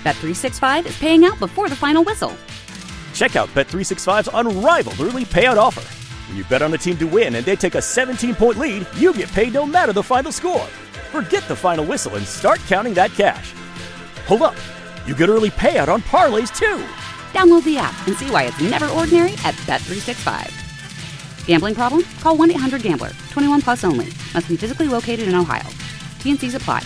Bet365 is paying out before the final whistle. Check out Bet365's unrivaled early payout offer. When you bet on a team to win and they take a 17-point lead, you get paid no matter the final score. Forget the final whistle and start counting that cash. Hold up. You get early payout on parlays, too. Download the app and see why it's never ordinary at Bet365. Gambling problem? Call 1-800-GAMBLER. 21 plus only. Must be physically located in Ohio. T&Cs apply.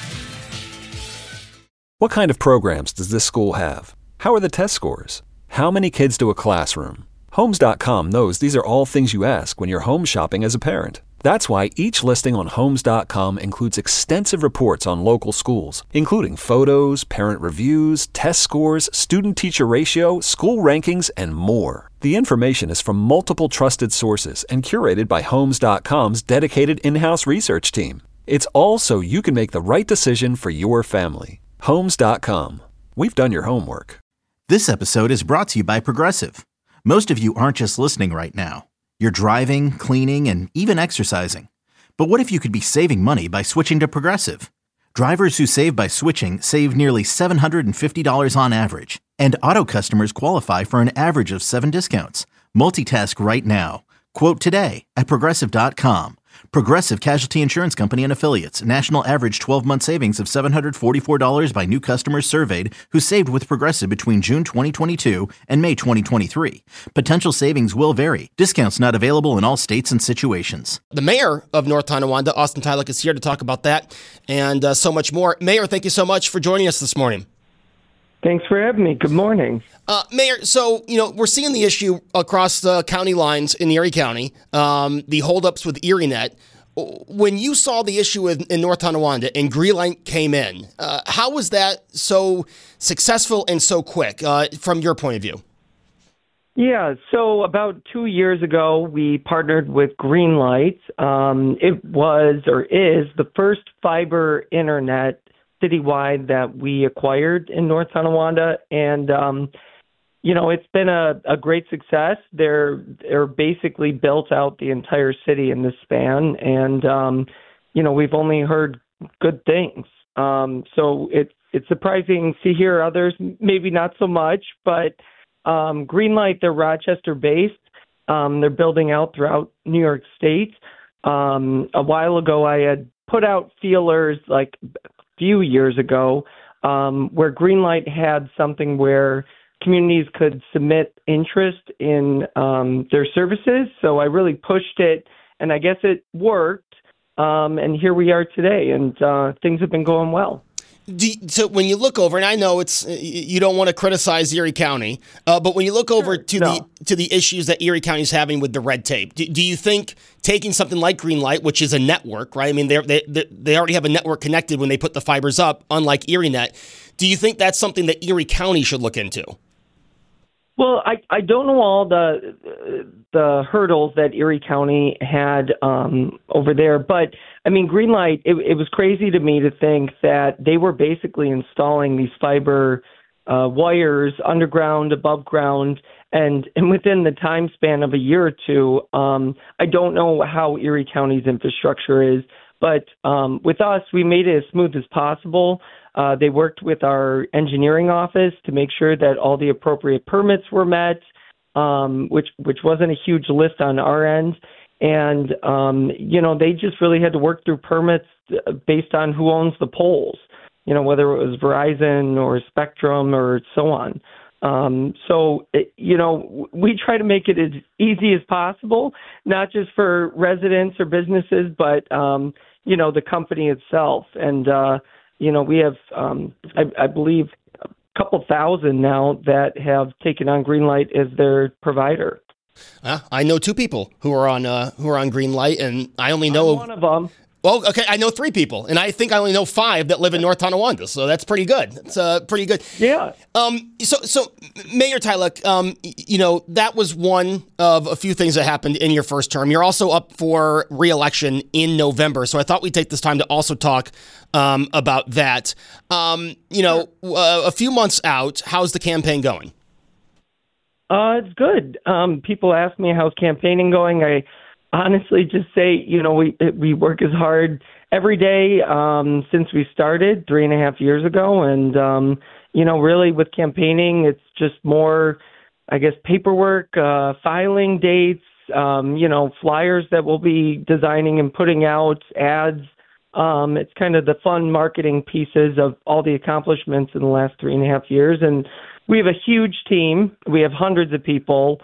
What kind of programs does this school have? How are the test scores? How many kids do a classroom? Homes.com knows these are all things you ask when you're home shopping as a parent. That's why each listing on Homes.com includes extensive reports on local schools, including photos, parent reviews, test scores, student-teacher ratio, school rankings, and more. The information is from multiple trusted sources and curated by Homes.com's dedicated in-house research team. It's all so you can make the right decision for your family. Homes.com. We've done your homework. This episode is brought to you by Progressive. Most of you aren't just listening right now. You're driving, cleaning, and even exercising. But what if you could be saving money by switching to Progressive? Drivers who save by switching save nearly $750 on average. And auto customers qualify for an average of 7 discounts. Multitask right now. Quote today at Progressive.com. Progressive Casualty Insurance Company and Affiliates. National average 12-month savings of $744 by new customers surveyed who saved with Progressive between June 2022 and May 2023. Potential savings will vary. Discounts not available in all states and situations. The mayor of North Tonawanda, Austin Tylock, is here to talk about that and so much more. Mayor, thank you so much for joining us this morning. Thanks for having me. Good morning. Mayor, so, we're seeing the issue across the county lines in Erie County, the holdups with ErieNet. When you saw the issue in North Tonawanda and Greenlight came in, how was that so successful and so quick from your point of view? Yeah, so about 2 years ago, we partnered with Greenlight. It was or is the first fiber internet citywide that we acquired in North Tonawanda, and it's been a great success. They're basically built out the entire city in this span, and we've only heard good things. So it's surprising to hear others, maybe not so much, but Greenlight, they're Rochester based. They're building out throughout New York State. A while ago, I had put out feelers like few years ago where Greenlight had something where communities could submit interest in their services. So I really pushed it, and I guess it worked. And here we are today, and things have been going well. So when you look over, and I know it's you don't want to criticize Erie County, but when you look over to the issues that Erie County is having with the red tape, do you think taking something like Greenlight, which is a network, right? I mean, they already have a network connected when they put the fibers up, unlike ErieNet. Do you think that's something that Erie County should look into? Well, I don't know all the hurdles that Erie County had over there, but I mean, Greenlight, it was crazy to me to think that they were basically installing these fiber wires underground, above ground, and within the time span of a year or two. I don't know how Erie County's infrastructure is, but with us, we made it as smooth as possible. They worked with our engineering office to make sure that all the appropriate permits were met, which wasn't a huge list on our end. And, they just really had to work through permits based on who owns the poles, whether it was Verizon or Spectrum or so on. We try to make it as easy as possible, not just for residents or businesses, but, the company itself. And, we have, I believe, a couple thousand now that have taken on Greenlight as their provider. I know 2 people who are on Greenlight, and I only know one of them. Well, okay, I know 3 people, and I think I only know 5 that live in North Tonawanda, so that's pretty good. It's pretty good. Yeah. So Mayor Tylock, that was one of a few things that happened in your first term. You're also up for re-election in November, so I thought we'd take this time to also talk about that. A few months out, how's the campaign going? It's good. People ask me how's campaigning going. I honestly just say, we work as hard every day since we started 3.5 years ago. And, really with campaigning, it's just more, I guess, paperwork, filing dates, flyers that we'll be designing and putting out, ads. It's kind of the fun marketing pieces of all the accomplishments in the last 3.5 years. And we have a huge team. We have hundreds of people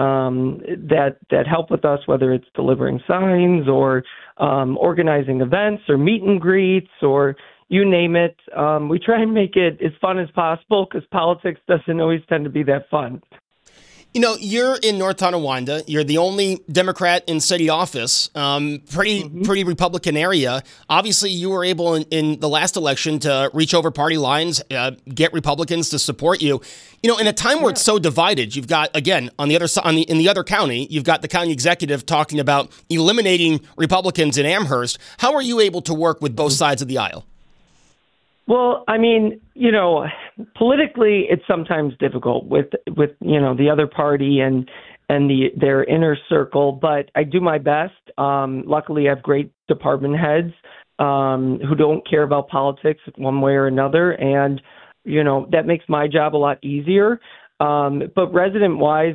that help with us, whether it's delivering signs or organizing events or meet and greets or you name it. We try and make it as fun as possible because politics doesn't always tend to be that fun. You're in North Tonawanda. You're the only Democrat in city office. Pretty Republican area. Obviously, you were able in the last election to reach over party lines, get Republicans to support you. In a time where it's so divided, you've got, again, on the other side, in the other county, you've got the county executive talking about eliminating Republicans in Amherst. How are you able to work with both sides of the aisle? Well, politically, it's sometimes difficult with the other party and their inner circle, but I do my best. Luckily, I have great department heads who don't care about politics one way or another, and that makes my job a lot easier. But resident-wise,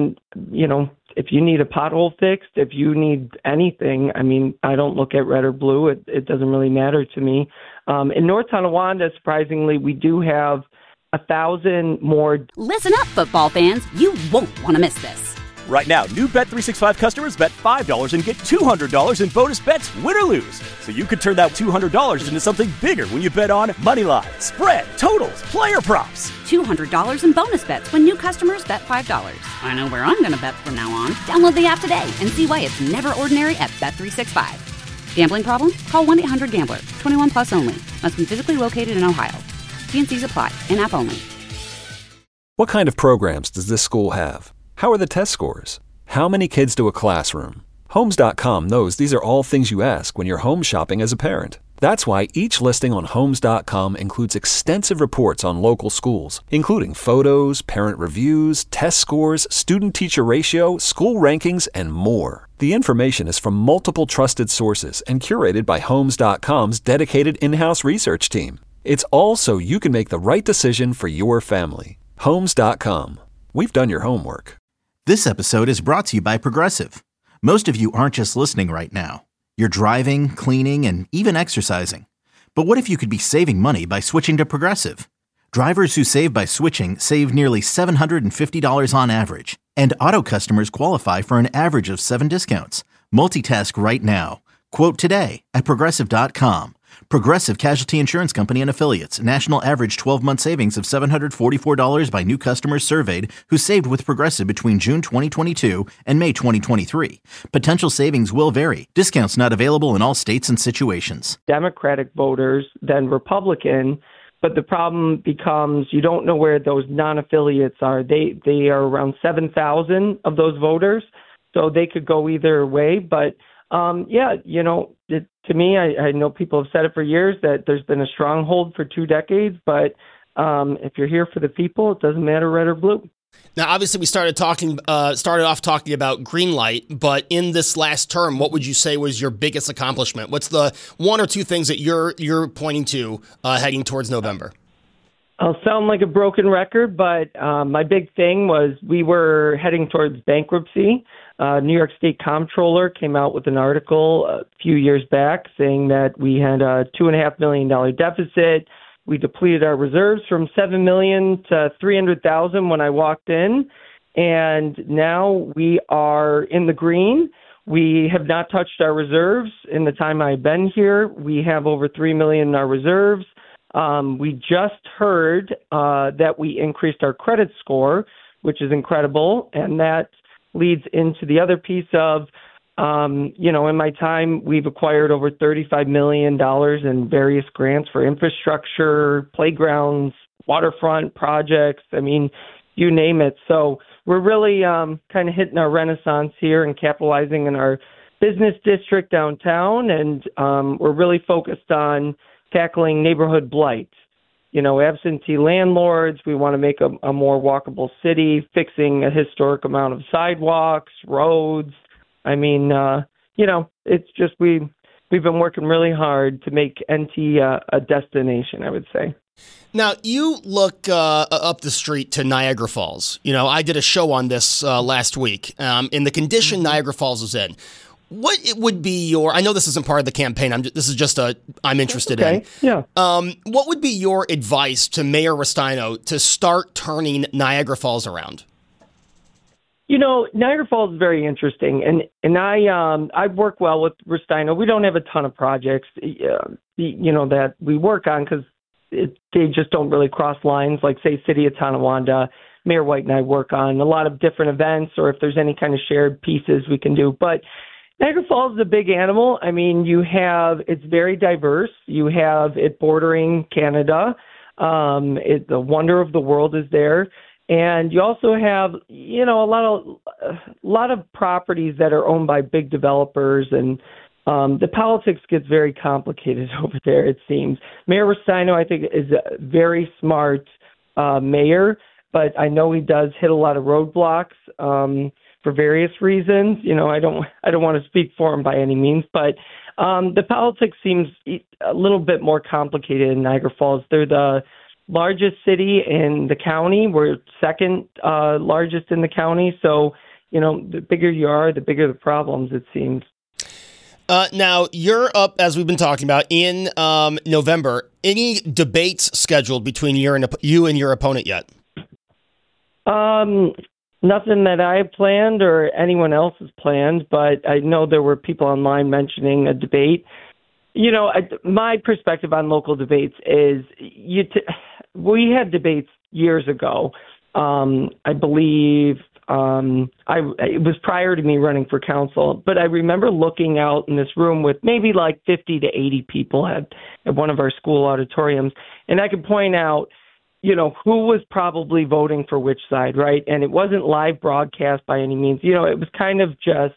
if you need a pothole fixed, if you need anything, I don't look at red or blue. It doesn't really matter to me. In North Tonawanda, surprisingly, we do have 1,000 more. Listen up, football fans. You won't want to miss this. Right now, new Bet365 customers bet $5 and get $200 in bonus bets, win or lose. So you could turn that $200 into something bigger when you bet on moneyline, spread, totals, player props. $200 in bonus bets when new customers bet $5. I know where I'm going to bet from now on. Download the app today and see why it's never ordinary at Bet365. Gambling problem? Call 1-800-GAMBLER. 21 plus only. Must be physically located in Ohio. T&Cs apply. In-app only. What kind of programs does this school have? How are the test scores? How many kids do a classroom? Homes.com knows these are all things you ask when you're home shopping as a parent. That's why each listing on Homes.com includes extensive reports on local schools, including photos, parent reviews, test scores, student-teacher ratio, school rankings, and more. The information is from multiple trusted sources and curated by Homes.com's dedicated in-house research team. It's all so you can make the right decision for your family. Homes.com. We've done your homework. This episode is brought to you by Progressive. Most of you aren't just listening right now. You're driving, cleaning, and even exercising. But what if you could be saving money by switching to Progressive? Drivers who save by switching save nearly $750 on average. And auto customers qualify for an average of 7 discounts. Multitask right now. Quote today at Progressive.com. Progressive Casualty Insurance Company and Affiliates. National average 12-month savings of $744 by new customers surveyed who saved with Progressive between June 2022 and May 2023. Potential savings will vary. Discounts not available in all states and situations. Democratic voters than Republican, but the problem becomes you don't know where those non-affiliates are. They are around 7,000 of those voters, so they could go either way, but to me, I know people have said it for years that there's been a stronghold for 2 decades, but if you're here for the people, it doesn't matter red or blue. Now, obviously, we started off talking about Greenlight, but in this last term, what would you say was your biggest accomplishment? What's the 1 or 2 things that you're pointing to heading towards November? I'll sound like a broken record, but my big thing was we were heading towards bankruptcy. New York State Comptroller came out with an article a few years back saying that we had a $2.5 million deficit. We depleted our reserves from $7 million to $300,000 when I walked in, and now we are in the green. We have not touched our reserves in the time I've been here. We have over $3 million in our reserves. We just heard that we increased our credit score, which is incredible, and that leads into the other piece of, in my time, we've acquired over $35 million in various grants for infrastructure, playgrounds, waterfront projects. You name it. So we're really kind of hitting our renaissance here and capitalizing in our business district downtown, and we're really focused on tackling neighborhood blight. Absentee landlords. We want to make a more walkable city, fixing a historic amount of sidewalks, roads. It's just we we've been working really hard to make NT a destination, I would say. Now, you look up the street to Niagara Falls. You know, I did a show on this last week. In the condition Niagara Falls is in, what it would be your, I know this isn't part of the campaign, this is just I'm interested in. Yeah. What would be your advice to Mayor Restaino to start turning Niagara Falls around? You know, Niagara Falls is very interesting, and I work well with Restaino. We don't have a ton of projects, that we work on because they just don't really cross lines. Like, say, City of Tonawanda, Mayor White and I work on a lot of different events, or if there's any kind of shared pieces we can do. But Niagara Falls is a big animal. I mean, it's very diverse. You have it bordering Canada. The wonder of the world is there. And you also have, a lot of properties that are owned by big developers, and the politics gets very complicated over there, it seems. Mayor Restaino, I think, is a very smart mayor, but I know he does hit a lot of roadblocks for various reasons. I don't want to speak for him by any means, but the politics seems a little bit more complicated in Niagara Falls. They're the largest city in the county. We're second largest in the county. So, the bigger you are, the bigger the problems, it seems. Now, you're up, as we've been talking about, in November. Any debates scheduled between you and your opponent yet? Nothing that I have planned or anyone else has planned, but I know there were people online mentioning a debate. My perspective on local debates is we had debates years ago. I believe it was prior to me running for council, but I remember looking out in this room with maybe like 50 to 80 people at one of our school auditoriums, and I could point out, who was probably voting for which side, right? And it wasn't live broadcast by any means. It was kind of just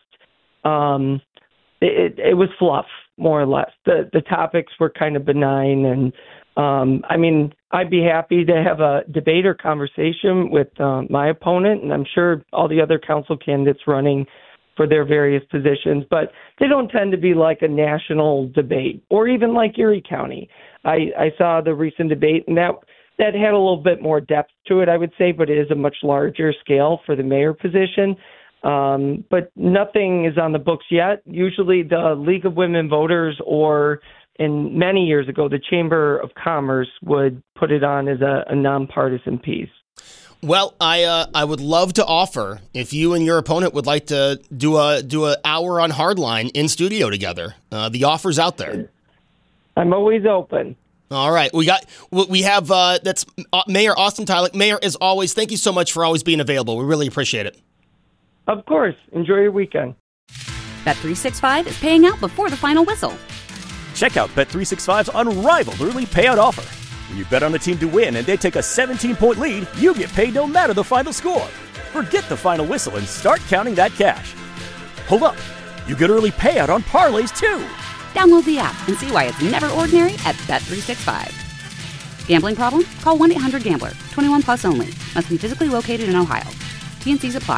it was fluff, more or less. The topics were kind of benign, and I'd be happy to have a debate or conversation with my opponent, and I'm sure all the other council candidates running for their various positions, but they don't tend to be like a national debate or even like Erie County. I saw the recent debate, and that had a little bit more depth to it, I would say, but it is a much larger scale for the mayor position. But nothing is on the books yet. Usually the League of Women Voters, or in many years ago, the Chamber of Commerce would put it on as a nonpartisan piece. Well, I would love to offer, if you and your opponent would like to do an hour on Hardline in studio together. The offer's out there. I'm always open. All right. We have that's Mayor Austin Tylick. Mayor, as always, thank you so much for always being available. We really appreciate it. Of course. Enjoy your weekend. Bet365 is paying out before the final whistle. Check out Bet365's unrivaled early payout offer. When you bet on a team to win and they take a 17-point lead, you get paid no matter the final score. Forget the final whistle and start counting that cash. Hold up. You get early payout on parlays, too. Download the app and see why it's never ordinary at Bet365. Gambling problem? Call 1-800-GAMBLER. 21 plus only. Must be physically located in Ohio. T&Cs apply.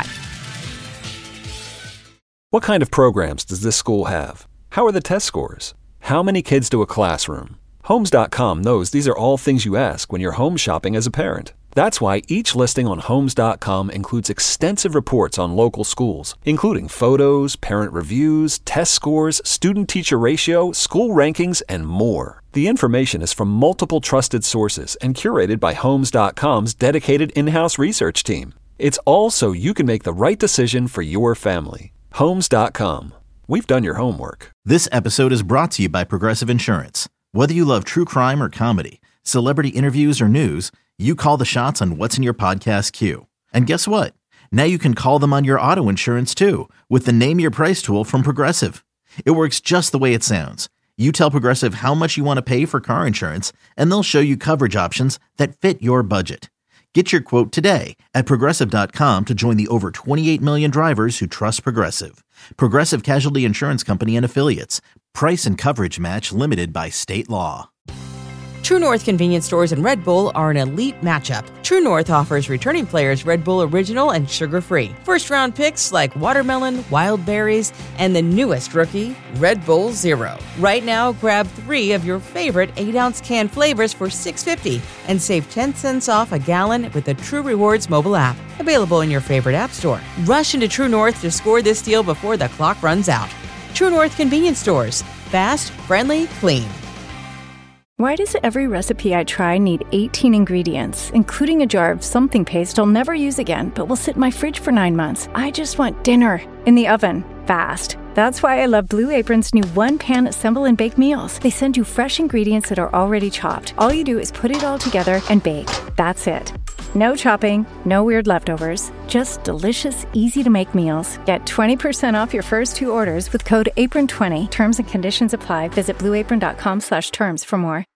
What kind of programs does this school have? How are the test scores? How many kids do a classroom? Homes.com knows these are all things you ask when you're home shopping as a parent. That's why each listing on Homes.com includes extensive reports on local schools, including photos, parent reviews, test scores, student-teacher ratio, school rankings, and more. The information is from multiple trusted sources and curated by Homes.com's dedicated in-house research team. It's all so you can make the right decision for your family. Homes.com. We've done your homework. This episode is brought to you by Progressive Insurance. Whether you love true crime or comedy, celebrity interviews or news, you call the shots on what's in your podcast queue. And guess what? Now you can call them on your auto insurance too with the Name Your Price tool from Progressive. It works just the way it sounds. You tell Progressive how much you want to pay for car insurance, and they'll show you coverage options that fit your budget. Get your quote today at Progressive.com to join the over 28 million drivers who trust Progressive. Progressive Casualty Insurance Company and Affiliates. Price and coverage match limited by state law. True North convenience stores and Red Bull are an elite matchup. True North offers returning players Red Bull Original and sugar-free. First-round picks like watermelon, wild berries, and the newest rookie, Red Bull Zero. Right now, grab 3 of your favorite 8-ounce can flavors for $6.50 and save 10 cents off a gallon with the True Rewards mobile app. Available in your favorite app store. Rush into True North to score this deal before the clock runs out. True North convenience stores. Fast, friendly, clean. Why does every recipe I try need 18 ingredients, including a jar of something paste I'll never use again, but will sit in my fridge for 9 months? I just want dinner in the oven, fast. That's why I love Blue Apron's new one-pan assemble and bake meals. They send you fresh ingredients that are already chopped. All you do is put it all together and bake. That's it. No chopping, no weird leftovers, just delicious, easy-to-make meals. Get 20% off your first 2 orders with code APRON20. Terms and conditions apply. Visit blueapron.com/terms for more.